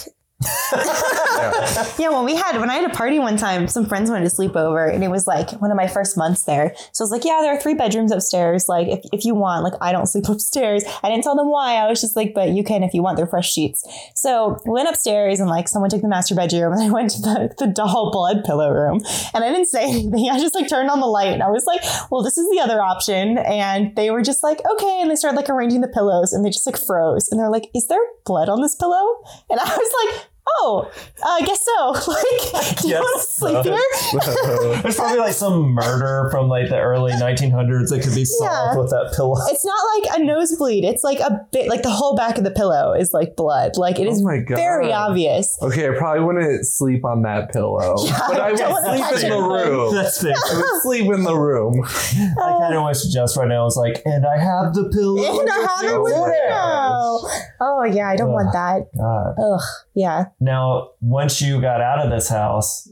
yeah. yeah, when we had when I had a party one time, some friends wanted to sleep over, and it was like one of my first months there. So I was like, yeah, there are three bedrooms upstairs. Like, if, if you want, like, I don't sleep upstairs. I didn't tell them why. I was just like, but you can if you want. They're fresh sheets. So we went upstairs, and like someone took the master bedroom, and I went to the, the doll blood pillow room, and I didn't say anything. I just like turned on the light, and I was like, well, this is the other option. And they were just like, okay, and they started like arranging the pillows, and they just like froze, and they're like, is there blood on this pillow? And I was like, oh, uh, I guess so. Like, do you yes, want to sleep so. here? There's probably like some murder from like the early nineteen hundreds that could be solved yeah. with that pillow. It's not like a nosebleed. It's like a bit, like the whole back of the pillow is like blood. Like it is oh my God. very obvious. Okay, I probably wouldn't sleep on that pillow, yeah, but I would sleep in the room. That's fair. I would sleep in the room. Uh, I kind of wish Jess right now was like, and I have the pillow. And I have it with me now. Oh yeah, I don't Ugh, want that. God. Ugh, yeah. Now, once you got out of this house,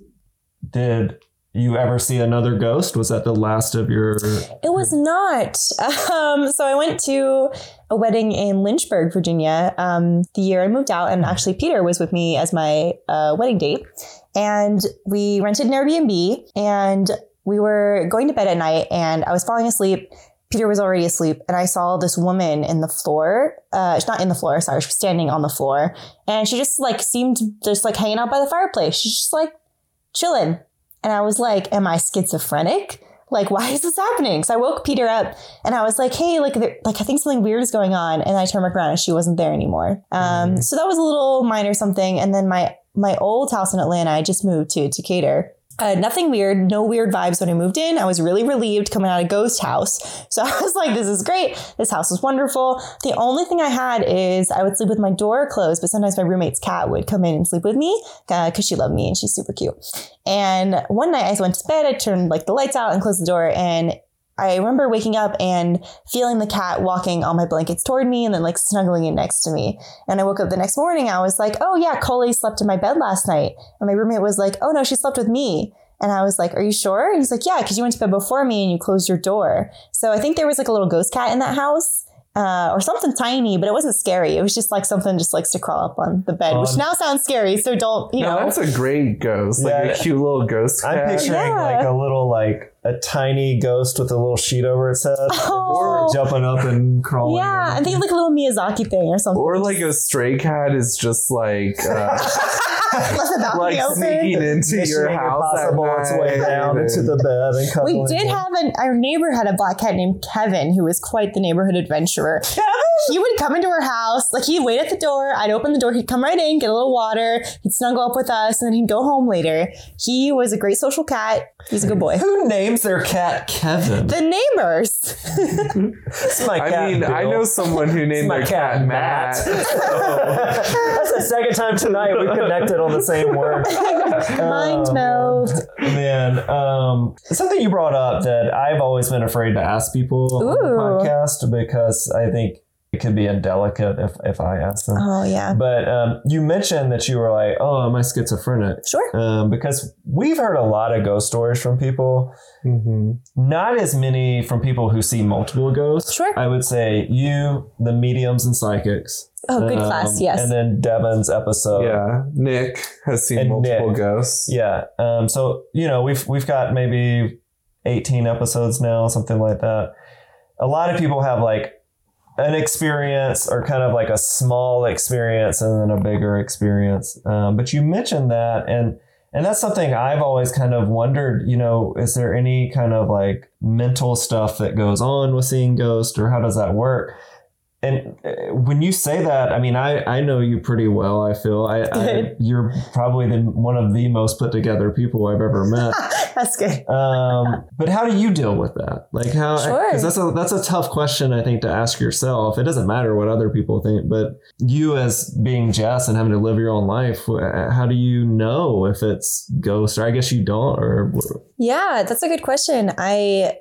did you ever see another ghost? Was that the last of your... It was not. Um, so I went to a wedding in Lynchburg, Virginia, um, the year I moved out. And actually, Peter was with me as my uh, wedding date. And we rented an Airbnb, and we were going to bed at night, and I was falling asleep. Peter was already asleep, and I saw this woman in the floor. Uh, she's not in the floor, sorry. She was standing on the floor, and she just like seemed just like hanging out by the fireplace. She's just like chilling. And I was like, am I schizophrenic? Like, why is this happening? So I woke Peter up, and I was like, hey, like, there, like I think something weird is going on. And I turned back around, and she wasn't there anymore. Um, mm. So that was a little minor something. And then my, my old house in Atlanta, I just moved to Decatur. Uh, nothing weird, no weird vibes when I moved in. I was really relieved coming out of Ghost House. So I was like, this is great. This house is wonderful. The only thing I had is I would sleep with my door closed, but sometimes my roommate's cat would come in and sleep with me because uh, she loved me and she's super cute. And one night I went to bed, I turned like the lights out and closed the door, and I remember waking up and feeling the cat walking on my blankets toward me and then like snuggling in next to me. And I woke up the next morning. I was like, oh yeah, Coley slept in my bed last night. And my roommate was like, oh no, she slept with me. And I was like, are you sure? And he's like, yeah, because you went to bed before me and you closed your door. So I think there was like a little ghost cat in that house. Uh, or something tiny, but it wasn't scary. It was just like something just likes to crawl up on the bed, um, which now sounds scary. So don't, you no, know. That's a great ghost. Like yeah, a cute little ghost cat. I'm picturing yeah. like a little, like a tiny ghost with a little sheet over its head. Oh. Or jumping up and crawling. Yeah, I think like a little Miyazaki thing or something. Or like a stray cat is just like... Uh, like sneaking into Mission your house at night. Its way down into the bed and cuddling. We did have an, our neighbor had a black cat named Kevin, who was quite the neighborhood adventurer. He would come into our house, like he'd wait at the door, I'd open the door, he'd come right in, get a little water, he'd snuggle up with us, and then he'd go home later. He was a great social cat. He's a good boy. Who names their cat Kevin? The neighbors. It's my cat, I mean, Bill. I know someone who named their cat, cat Matt. Matt. That's the second time tonight we've connected on the same word. Mind oh, meld. Man, um, something you brought up that I've always been afraid to ask people Ooh. on the podcast, because I think it could be indelicate if, if I ask them. Oh, yeah. But um, you mentioned that you were like, oh, am I schizophrenic? Sure. Um, because we've heard a lot of ghost stories from people. Mm-hmm. Not as many from people who see multiple ghosts. Sure. I would say you, the mediums and psychics. Oh, good um, class. Yes. And then Devin's episode. Yeah. Nick has seen And multiple Nick. ghosts. Yeah. Um, so, you know, we've we've got maybe eighteen episodes now, something like that. A lot of people have like an experience or kind of like a small experience and then a bigger experience. Um, but you mentioned that, and and that's something I've always kind of wondered, you know, is there any kind of like mental stuff that goes on with seeing ghosts, or how does that work? And when you say that, I mean, I, I know you pretty well, I feel. I, I You're probably the, one of the most put together people I've ever met. That's good. Um, but how do you deal with that? Like how, Sure. because that's a, that's a tough question, I think, to ask yourself. It doesn't matter what other people think, but you as being Jess and having to live your own life, how do you know if it's ghost, or I guess you don't, or? Yeah, that's a good question. I...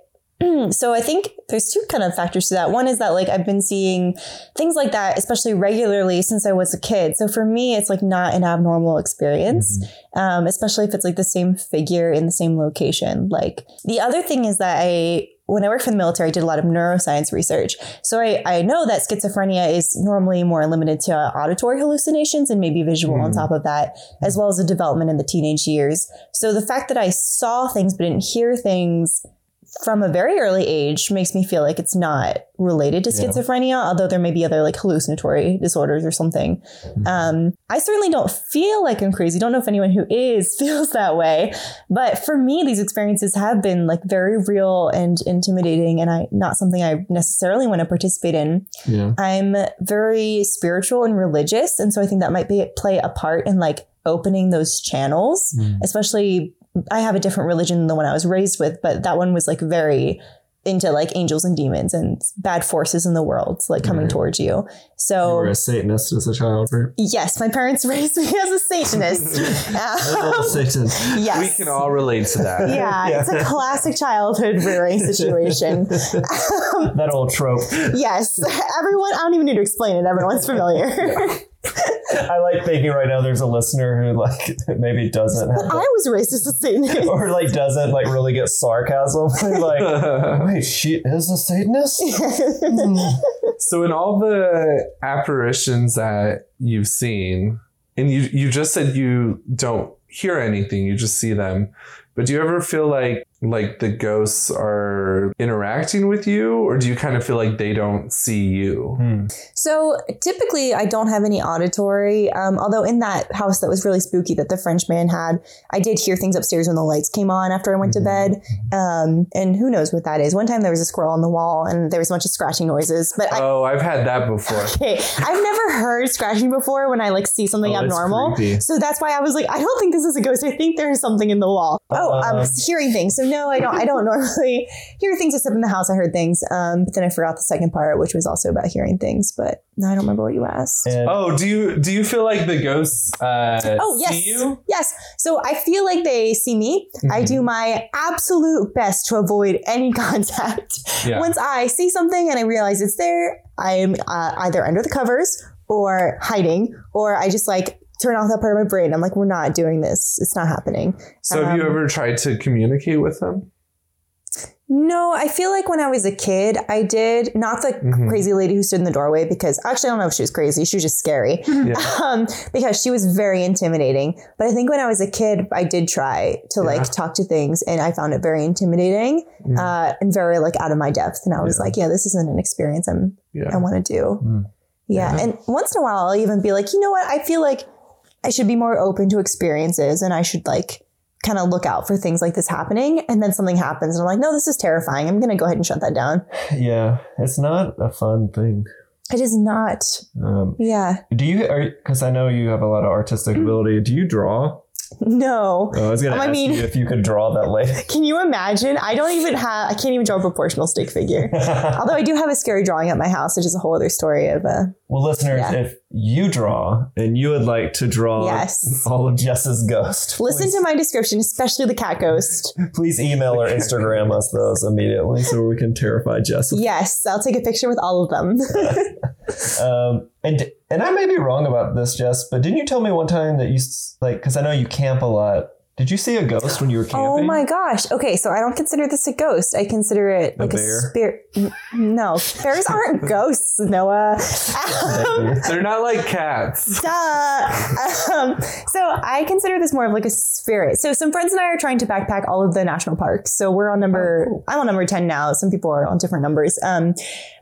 So I think there's two kind of factors to that. One is that like I've been seeing things like that, especially regularly since I was a kid. So for me, it's like not an abnormal experience, mm-hmm. um, especially if it's like the same figure in the same location. Like the other thing is that I, when I worked for the military, I did a lot of neuroscience research. So I, I know that schizophrenia is normally more limited to auditory hallucinations and maybe visual mm-hmm. on top of that, as well as the development in the teenage years. So the fact that I saw things but didn't hear things from a very early age makes me feel like it's not related to schizophrenia, yeah. although there may be other like hallucinatory disorders or something. Mm-hmm. Um, I certainly don't feel like I'm crazy. Don't know if anyone who is feels that way. But for me, these experiences have been like very real and intimidating, and I not something I necessarily want to participate in. Yeah. I'm very spiritual and religious, and so I think that might be play a part in like opening those channels, mm. especially. I have a different religion than the one I was raised with, but that one was like very into like angels and demons and bad forces in the world, like coming right. towards you. So you were a Satanist as a child, right? Yes, my parents raised me as a Satanist. um, Satan. Yes, we can all relate to that. Yeah, yeah. It's a classic childhood rearing situation. um, that old trope. Yes, everyone. I don't even need to explain it. Everyone's familiar. Yeah. I like thinking right now there's a listener who like maybe doesn't have I was raised as a Satanist. Or like doesn't like really get sarcasm. Like, wait, she is a Satanist? mm. So in all the apparitions that you've seen, and you you just said you don't hear anything, you just see them. But do you ever feel like like the ghosts are interacting with you, or do you kind of feel like they don't see you? Hmm. So typically I don't have any auditory, um, although in that house that was really spooky that the Frenchman had, I did hear things upstairs when the lights came on after I went to bed. Um, and who knows what that is. One time there was a squirrel on the wall and there was a bunch of scratching noises. But I, Oh, I've had that before. Okay. I've never heard scratching before when I like see something oh, abnormal. So that's why I was like, I don't think this is a ghost. I think there is something in the wall. Oh, I'm um, hearing things. So no, I don't. I don't normally hear things except in the house. I heard things, um, but then I forgot the second part, which was also about hearing things. But no, I don't remember what you asked. And oh, do you do you feel like the ghosts uh, oh, yes. see you? Yes. So I feel like they see me. Mm-hmm. I do my absolute best to avoid any contact. Yeah. Once I see something and I realize it's there, I'm uh, either under the covers or hiding, or I just like turn off that part of my brain. I'm like, we're not doing this. It's not happening. So um, have you ever tried to communicate with them? No, I feel like when I was a kid, I did. Not the mm-hmm. crazy lady who stood in the doorway, because actually I don't know if she was crazy. She was just scary yeah. um, because she was very intimidating. But I think when I was a kid, I did try to like yeah. talk to things, and I found it very intimidating mm. uh, and very like out of my depth. And I was yeah. like, yeah, this isn't an experience I'm yeah. I want to do. Mm. Yeah. yeah. And once in a while, I'll even be like, you know what? I feel like I should be more open to experiences, and I should like kind of look out for things like this happening. And then something happens and I'm like, no, this is terrifying. I'm going to go ahead and shut that down. Yeah. It's not a fun thing. It is not. Um, yeah. Do you, because I know you have a lot of artistic ability. Do you draw? No. Oh, I was going to ask mean, you if you could draw that way. Can you imagine? I don't even have, I can't even draw a proportional stick figure. Although I do have a scary drawing at my house, which is a whole other story of a. Well, listeners, yeah. if you draw, and you would like to draw Yes. all of Jess's ghost. Listen please, to my description, especially the cat ghost. please email or Instagram us those immediately so we can terrify Jess. Yes, I'll take a picture with all of them. Um, and and I may be wrong about this, Jess, but didn't you tell me one time that you s- like because I know you camp a lot. Did you see a ghost when you were camping? Oh my gosh. Okay, so I don't consider this a ghost. I consider it A like a, bear? spirit. N- No, bears aren't ghosts, Noah. Um, They're not like cats. duh. Um, so I consider this more of like a spirit. So some friends and I are trying to backpack all of the national parks. So we're on number, Oh, cool. I'm on number ten now. Some people are on different numbers. Um,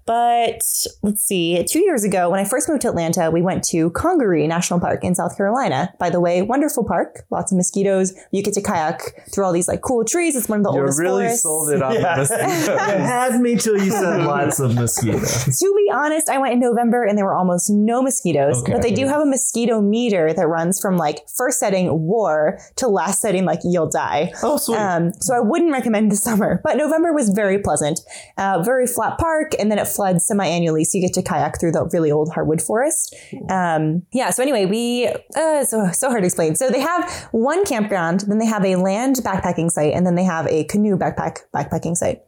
but let's see, two years ago, when I first moved to Atlanta, we went to Congaree National Park in South Carolina. By the way, wonderful park, lots of mosquitoes. You get to kayak through all these like cool trees. It's one of the You oldest really forests. sold it on Yeah. the You mosquitoes. had me till you said lots of mosquitoes. To be honest, I went in November and there were almost no mosquitoes, Okay. but they do have a mosquito meter that runs from like first setting war to last setting like you'll die. Oh, sweet. Um, so I wouldn't recommend the summer, but November was very pleasant. Uh, very flat park, and then it floods semi-annually, so you get to kayak through the really old hardwood forest. Um, yeah. So anyway, we uh, so so hard to explain. So they have one campground, then they have a land backpacking site, and then they have a canoe backpack backpacking site.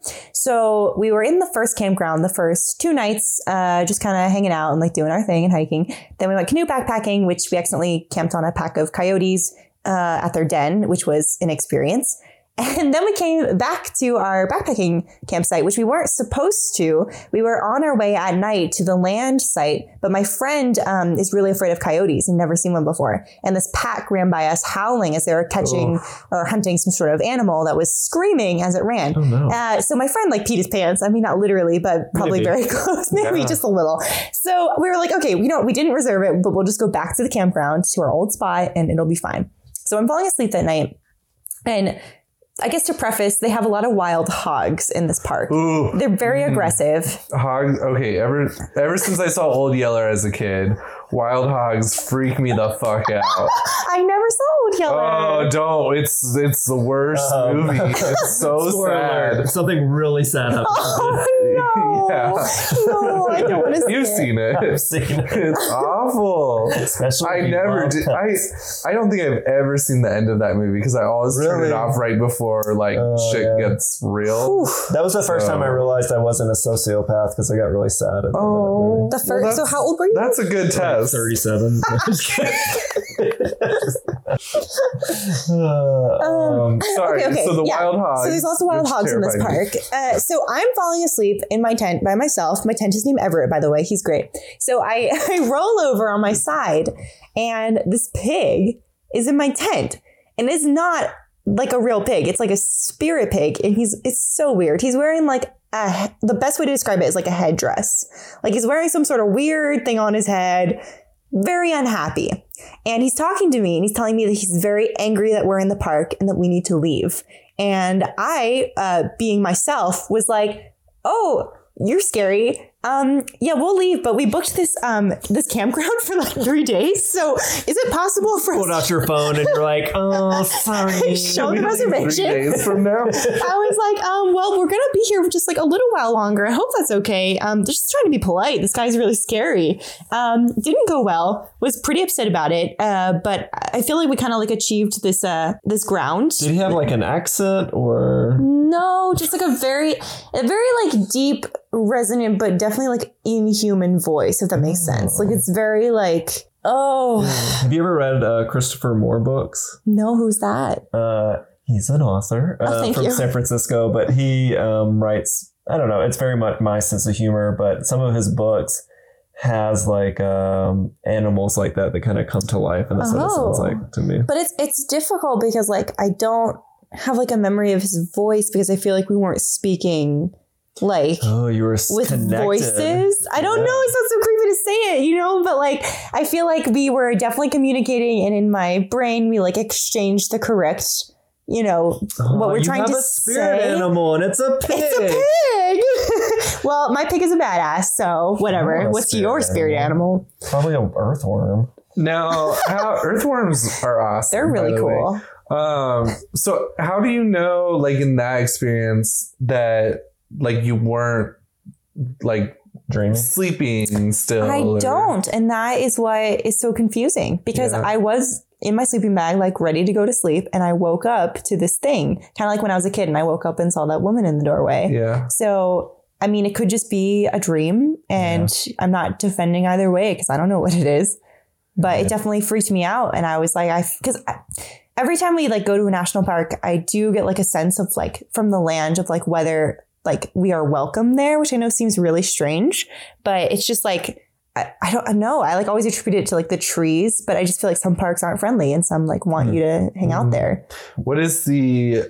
So we were in the first campground the first two nights, uh, just kind of hanging out and like doing our thing and hiking. Then we went canoe backpacking, which we accidentally camped on a pack of coyotes uh, at their den, which was an experience. And then we came back to our backpacking campsite, which we weren't supposed to. We were on our way at night to the land site, but my friend um, is really afraid of coyotes and never seen one before. And this pack ran by us howling as they were catching or hunting some sort of animal that was screaming as it ran. Oh, no. Uh, so my friend like peed his pants. I mean, not literally, but probably Maybe. very close, maybe Yeah. just a little. So we were like, okay, you know, we didn't reserve it, but we'll just go back to the campground to our old spot and it'll be fine. So I'm falling asleep that night, and I guess to preface, they have a lot of wild hogs in this park. Ooh. They're very aggressive. Hogs. Okay, ever ever since I saw Old Yeller as a kid, wild hogs freak me the fuck out. I never saw Old Yeller. Oh, don't! It's it's the worst Um, movie. It's so Spoiler sad. alert, something really sad happened. Oh, no. Yeah. No, I don't want to see You've it. seen it. I've seen it. It's awful. Especially I if you never love did. I pets. I don't think I've ever seen the end of that movie because I always turn Really? it off right before like Oh, shit yeah. gets real. Whew. That was the first So- time I realized I wasn't a sociopath because I got really sad at the Oh, The well, first. So that's- how old were you? That's a good test. thirty-seven. Um, Sorry. Okay, okay, So the yeah. wild hogs. So there's lots of wild which hogs in this terrify me. park. Uh, so I'm falling asleep in my tent by myself. My tent is named Everett, by the way. He's great. So I, I roll over on my side, and this pig is in my tent, and it's not like a real pig. It's like a spirit pig, and he's it's so weird. He's wearing like a, the best way to describe it is like a headdress. Like he's wearing some sort of weird thing on his head. Very unhappy. And he's talking to me and he's telling me that he's very angry that we're in the park and that we need to leave. And I, uh, being myself, was like, oh, you're scary. Um, yeah, we'll leave, but we booked this um this campground for like three days. So is it possible for Pulled us out your phone and you're like, oh, sorry. Show the Three reservation? days from now. I was like, um, well, we're gonna be here for just like a little while longer. I hope that's okay. Um, they're just trying to be polite. This guy's really scary. Um, didn't go well. Was pretty upset about it. Uh, but I feel like we kind of like achieved this uh this ground. Did he have like an accent or? No, just like a very, a very like deep, resonant, but definitely like inhuman voice, if that makes sense. Like it's very like, oh, Have you ever read uh, Christopher Moore books? no, who's that? Uh, he's an author Oh, uh, thank from you. San Francisco, but he um, writes, I don't know, it's very much my sense of humor, but some of his books has like um, animals like that that kind of come to life, and that's what it Oh. sounds like to me. But it's it's difficult because like I don't have like a memory of his voice because I feel like we weren't speaking like Oh, you were with connected. voices. I don't Yeah. know. It sounds so creepy to say it, you know, but like I feel like we were definitely communicating, and in my brain we like exchanged the correct, you know, Oh, what we're you trying have to a spirit say. animal, and it's a pig. It's a pig. Well, my pig is a badass, so whatever. Oh, a What's spirit your spirit animal? Probably an earthworm. Now, how earthworms are awesome. They're by really the way. cool. Um, so how do you know, like in that experience, that like you weren't like dreaming? Sleeping still. I or- don't. And that is what is so confusing because Yeah. I was in my sleeping bag, like ready to go to sleep. And I woke up to this thing, kind of like when I was a kid and I woke up and saw that woman in the doorway. Yeah. So, I mean, it could just be a dream and I'm not defending either way because I don't know what it is, but Yeah. it definitely freaked me out. And I was like, I, because every time we like go to a national park, I do get like a sense of like from the land of like whether like we are welcome there, which I know seems really strange, but it's just like, I, I don't know. I like always attribute it to like the trees, but I just feel like some parks aren't friendly and some like want Mm. you to hang out Mm. there. What is the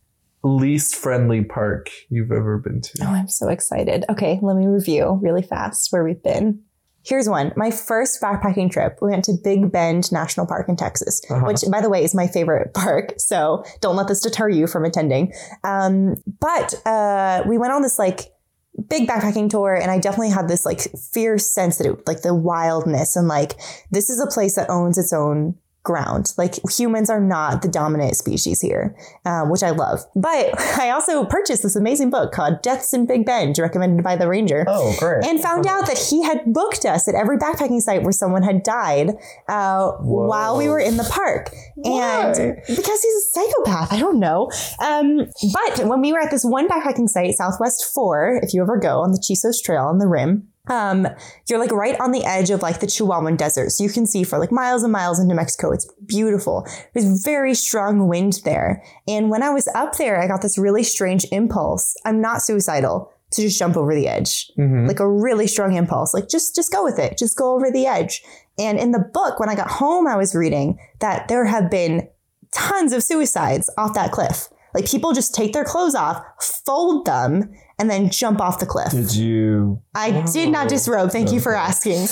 least friendly park you've ever been to? Oh, I'm so excited. Okay, let me review really fast where we've been. Here's one. My first backpacking trip, we went to Big Bend National Park in Texas, Uh-huh. which, by the way, is my favorite park. So don't let this deter you from attending. Um, but uh, we went on this like big backpacking tour, and I definitely had this like fierce sense that it, like the wildness and like this is a place that owns its own ground. Like humans are not the dominant species here, um, which I love. But I also purchased this amazing book called Deaths in Big Bend, recommended by the Ranger. Oh, great. And found out that he had booked us at every backpacking site where someone had died uh, while we were in the park. Why? And because he's a psychopath, I don't know. Um, but when we were at this one backpacking site, Southwest four, if you ever go on the Chisos Trail on the rim, um, you're like right on the edge of like the Chihuahuan Desert. So you can see for like miles and miles into Mexico. It's beautiful. There's very strong wind there. And when I was up there, I got this really strange impulse. I'm not suicidal to just jump over the edge. Mhm. Like a really strong impulse. Like just, just go with it. Just go over the edge. And in the book, when I got home, I was reading that there have been tons of suicides off that cliff. Like people just take their clothes off, fold them, and then jump off the cliff. Did you? I did not disrobe. Thank you for Okay. asking.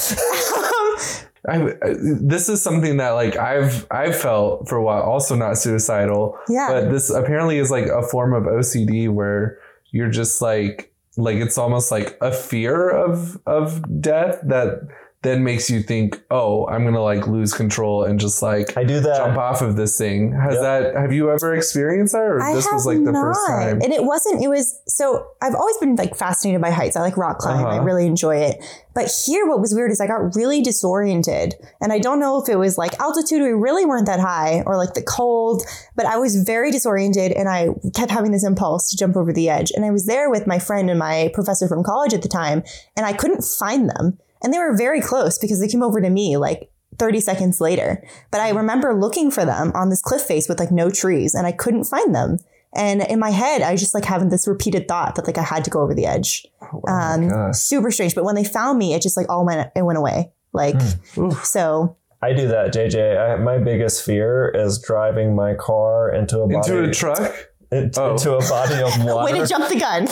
I, I, this is something that like I've I've felt for a while. Also not suicidal, Yeah. but this apparently is like a form of O C D where you're just like like it's almost like a fear of of death that then makes you think, oh, I'm gonna like lose control and just like I do that. jump off of this thing. Has Yep. that have you ever experienced that, or I this have was like the not. first time? And it wasn't, it was, so I've always been like fascinated by heights. I like rock climb. I Uh-huh. really enjoy it. But here, what was weird is I got really disoriented. And I don't know if it was like altitude, we really weren't that high, or like the cold, but I was very disoriented and I kept having this impulse to jump over the edge. And I was there with my friend and my professor from college at the time, and I couldn't find them. And they were very close because they came over to me like thirty seconds later. But I remember looking for them on this cliff face with like no trees, and I couldn't find them. And in my head, I just like having this repeated thought that like I had to go over the edge. Oh my Um, gosh. super strange. But when they found me, it just like all went, it went away. Like, Oof. so I do that, J J. I, my biggest fear is driving my car into a body Into a truck? in- Oh. into a body of water. way to jump the gun.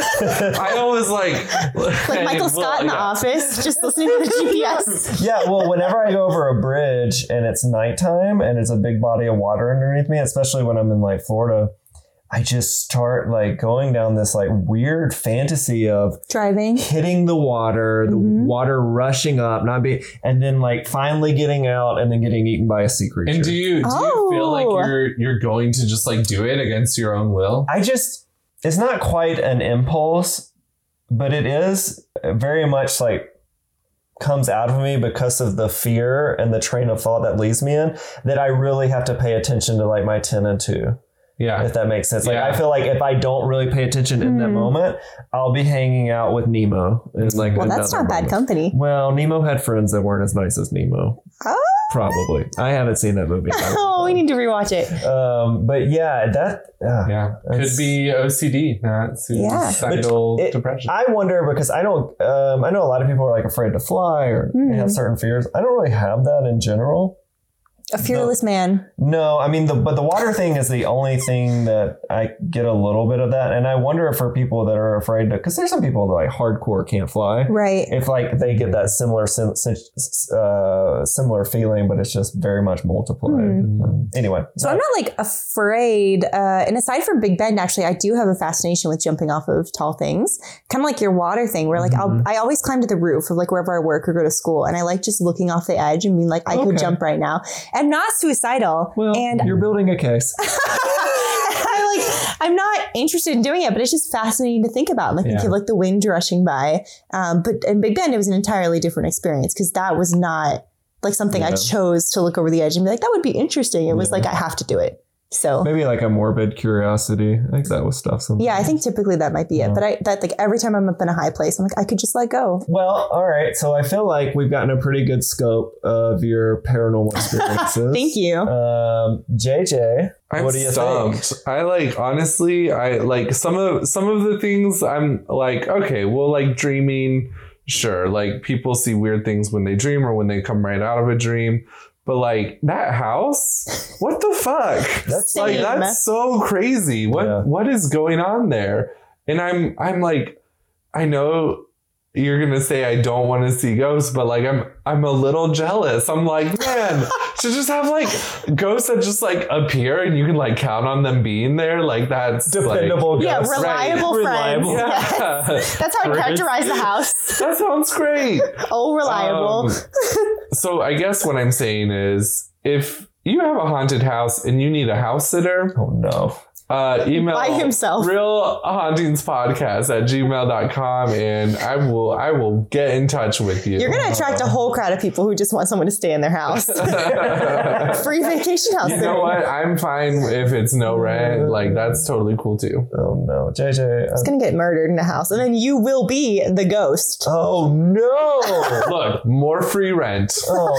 I always like Like Michael Scott in the office, just listening to the G P S. Yeah, well, whenever I go over a bridge and it's nighttime and it's a big body of water underneath me, especially when I'm in like Florida, I just start like going down this like weird fantasy of Driving. hitting the water, the Mhm. water rushing up, not being, and then like finally getting out and then getting eaten by a sea creature. And do you do you feel like Oh. you're you're going to just like do it against your own will? I just, it's not quite an impulse, but it is very much like comes out of me because of the fear and the train of thought that leads me in, that I really have to pay attention to like my ten and two, Yeah. if that makes sense. Like Yeah. I feel like if I don't really pay attention in that Hmm. moment, I'll be hanging out with Nemo. It's like Well, that's another not bad moment. company. Well, Nemo had friends that weren't as nice as Nemo. Oh, Probably. I haven't seen that movie. oh we need to rewatch it. Um, but yeah, that. Uh, Yeah. Could It's- be O C D, not suicidal But it- depression. I wonder because I don't. Um, I know a lot of people are like afraid to fly or they Hmm. have certain fears. I don't really have that in general. A fearless man. No, I mean the but the water thing is the only thing that I get a little bit of that, and I wonder if for people that are afraid to, because there's some people that like hardcore can't fly. Right. If like they get that similar sim- sim- uh, similar feeling, but it's just very much multiplied. Hmm. Um, anyway, So I'm not like afraid. Uh, and aside from Big Bend, actually, I do have a fascination with jumping off of tall things. Kind of like your water thing, where like Mhm. I'll, I always climb to the roof of like wherever I work or go to school, and I like just looking off the edge and being like, I Okay. could jump right now. I'm not suicidal, well, and you're building a case. I like I'm not interested in doing it, but it's just fascinating to think about. Like, Yeah. think of like the wind rushing by. Um, but in Big Bend, it was an entirely different experience because that was not like something I Yeah. chose to look over the edge and be like, that would be interesting. It was Yeah. like, I have to do it. So Maybe like a morbid curiosity. I think that was stuff. Sometimes. yeah, I think typically that might be Yeah. it. But I that like every time I'm up in a high place, I'm like, I could just let go. Well, all right. So I feel like we've gotten a pretty good scope of your paranormal experiences. Thank you. Um, J J, I'm what do you stumped. think? I like honestly, I like some of some of the things I'm like, okay, well, like dreaming, sure. Like people see weird things when they dream or when they come right out of a dream. But like that house, what the fuck? That's like Same. that's so crazy. What Yeah. what is going on there? And I'm I'm like, I know you're gonna say I don't want to see ghosts, but like I'm I'm a little jealous. I'm like, man, to just have like ghosts that just like appear and you can like count on them being there, like that's Dependable Yeah, ghosts. reliable Right. friends. Reliable. Like, Yes. yeah. That's how I Great. characterize the house. That sounds great. Oh, reliable. Um, so I guess what I'm saying is if you have a haunted house and you need a house sitter, Oh no. uh, email By himself. real hauntings podcast at gmail dot com and I will I will get in touch with you. You're going to attract a whole crowd of people who just want someone to stay in their house. Free vacation house. You know what? I'm fine if it's no rent. Like that's totally cool too. Oh no. J J. uh, Going to get murdered in a house. And then you will be the ghost. oh no. Look, more free rent.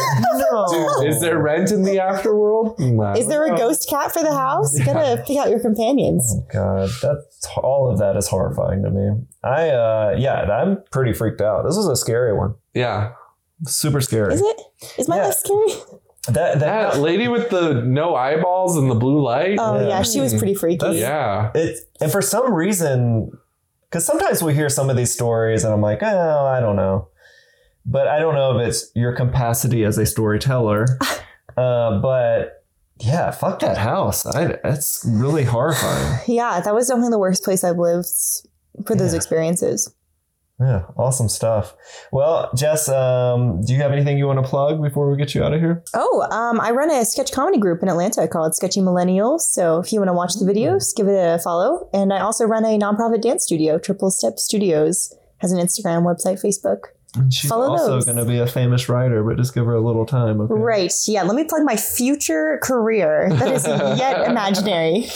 Oh no. Is there rent in the afterworld? No. Is there a ghost cat for the house? You got to pick out your companions. Oh God, that's all of that is horrifying to me. I uh yeah, I'm pretty freaked out. This was a scary one. Yeah. Super scary. Is it? Is my Yeah. life scary? That that That lady with the no eyeballs and the blue light. Oh, Yeah. yeah. She was pretty freaky. That's- Yeah. it and for some reason, because sometimes we hear some of these stories and I'm like, oh, I don't know. But I don't know if it's your capacity as a storyteller. uh, but yeah, fuck that house. I, that's really horrifying. Yeah, that was definitely the worst place I've lived for those Yeah. experiences. Yeah, awesome stuff. Well, Jess, um, do you have anything you want to plug before we get you out of here? Oh, um, I run a sketch comedy group in Atlanta called Sketchy Millennials. So if you want to watch the videos, give it a follow. And I also run a nonprofit dance studio, Triple Step Studios. Has an Instagram, website, Facebook. And she's Follow also those. going to be a famous writer, but just give her a little time. Okay? Right. Yeah. Let me plug my future career that is yet imaginary.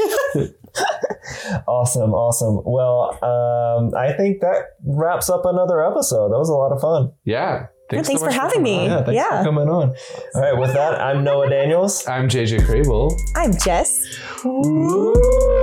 Awesome, awesome. Well, um, I think that wraps up another episode. That was a lot of fun. Yeah. Thanks so for much having coming me. on. Yeah, thanks Yeah. for coming on. All right, with that, I'm Noah Daniels. I'm J J Crable. I'm Jess. Ooh.